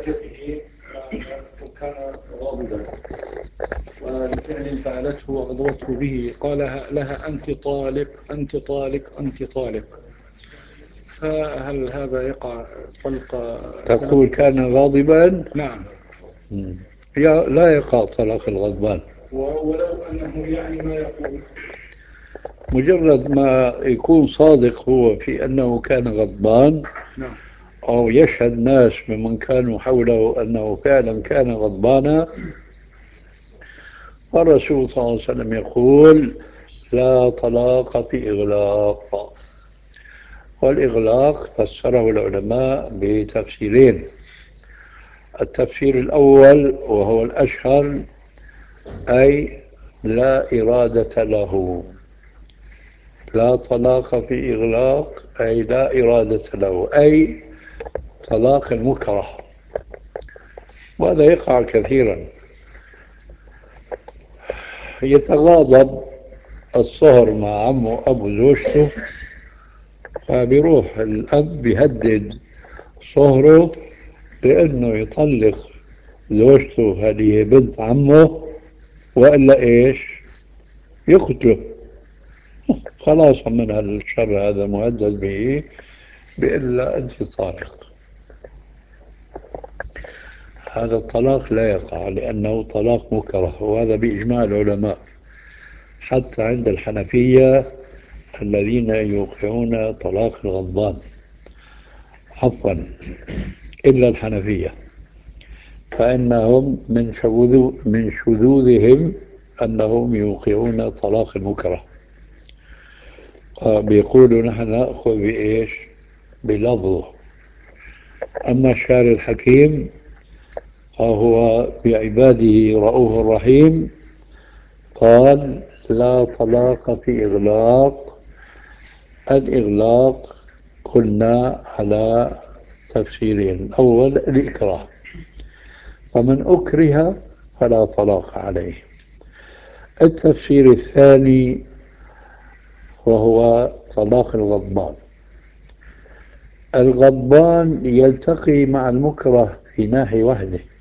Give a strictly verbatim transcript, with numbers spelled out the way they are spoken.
زوجته وكان غاضبا ولفعل فعلته وغضبته به قال لها أنت طالق أنت طالق أنت طالق، فهل هذا يقع طلق؟ تقول كان غاضبا؟ نعم. لا يقع طلاق الغضبان، ولو أنه يعني ما يقول، مجرد ما يكون صادق هو في أنه كان غضبان. نعم. أو يشهد ناس ممن كانوا حوله أنه فعلا كان غضبانا، والرسول صلى الله عليه وسلم يقول لا طلاق في إغلاق. والإغلاق فسره العلماء بتفسيرين. التفسير الأول وهو الأشهر، أي لا إرادة له. لا طلاق في إغلاق أي لا إرادة له، أي طلاق المكره. وهذا يقع كثيرا. يتغاضب الصهر مع عمه أبو زوجته، فبيروح الأب بيهدد صهره بأنه يطلق زوجته هذه بنت عمه، وإلا إيش؟ يقتله. خلاص من هالشر هذا مهدد به بإلا أنت طالق. هذا الطلاق لا يقع لأنه طلاق مكره، وهذا بإجماع العلماء حتى عند الحنفية الذين يوقعون طلاق الغضبان، عفوا إلا الحنفية، فإنهم من شذوذ من شذوذهم أنهم يوقعون طلاق المكره. بيقولوا نحن نأخذ بإيش؟ بلفظه. أما الشارع الحكيم فهو بعباده رؤوف رحيم، قال لا طلاق في إغلاق. الإغلاق قلنا على تفسيرين: الأول الإكراه، فمن أكره فلا طلاق عليه. التفسير الثاني وهو طلاق الغضبان. الغضبان يلتقي مع المكره في ناحية واحدة،